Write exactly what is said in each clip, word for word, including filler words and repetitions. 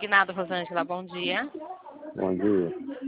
Consignado, Rosângela, bom dia. Bom dia.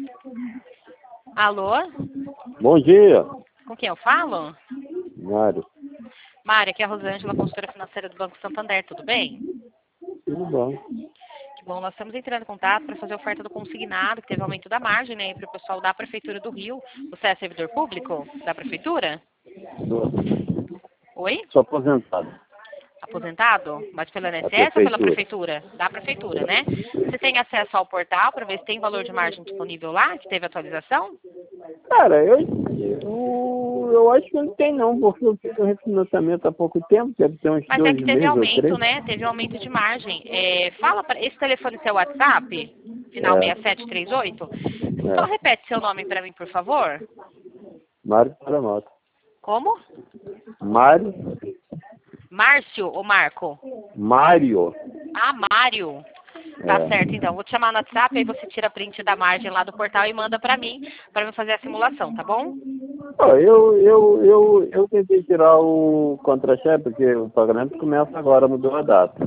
Alô? Bom dia, Com quem eu falo? Mário. Mária, aqui é a Rosângela, consultora financeira do Banco Santander, tudo bem? Tudo bom? Que bom, nós estamos entrando em contato para fazer a oferta do consignado, que teve aumento da margem, né, para o pessoal da Prefeitura do Rio. Você é servidor público da Prefeitura? Sou, Oi? sou aposentado. Aposentado? Mas pelo Da I N S S ou pela prefeitura. Prefeitura? Da Prefeitura, né? Você tem acesso ao portal para ver se tem valor de margem disponível lá, que teve atualização? Cara, eu, eu, eu acho que não tem não, porque eu fiz um refinanciamento há pouco tempo, deve ter uns Mas é dois que teve meses ou aumento, três. né? Teve aumento de margem. É, fala para esse telefone seu WhatsApp, final É, seis sete três oito. Só é. repete seu nome para mim, por favor. Mário Paramoto. Como? Mário, Márcio ou Marco? Mário. Ah, Mário. Tá É. certo, então. Vou te chamar no WhatsApp, aí você tira print da margem lá do portal e manda pra mim, pra eu fazer a simulação, tá bom? Ó, eu, eu, eu, eu tentei tirar o contra-cheque, porque o pagamento começa agora, mudou a data.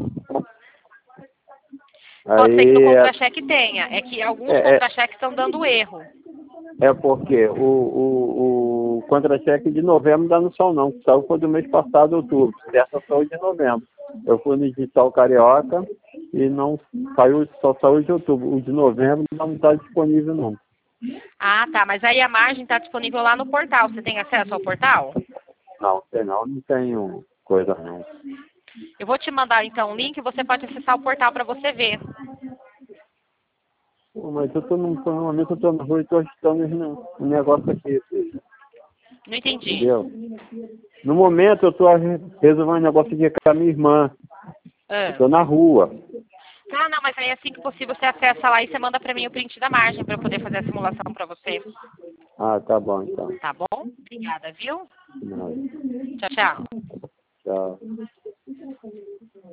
Pode ser que no Aí, é, contra-cheque tenha. É que alguns é, contra-cheques estão dando erro. é porque o, o, o contra-cheque de novembro dá no sol não, que saiu foi do mês passado, outubro. Dessa saiu de novembro. Eu fui no digital carioca e não saiu, só saiu de outubro. O de novembro não está disponível não. Ah, tá. Mas aí a margem tá disponível lá no portal. Você tem acesso ao portal? Não, sei não, não tenho coisa não. Eu vou te mandar então o link e você pode acessar o portal para você ver. Pô, mas eu tô num, no momento eu tô na rua e tô agitando um um negócio aqui, Não entendi. entendeu? No momento eu tô resolvendo um negócio aqui com a minha irmã. Eu Ah. tô na rua. Ah, não, mas aí assim que possível você acessa lá e você manda pra mim o print da margem para eu poder fazer a simulação para você. Ah, tá bom então. Tá bom? Obrigada, viu? Não, Tchau, tchau. tchau.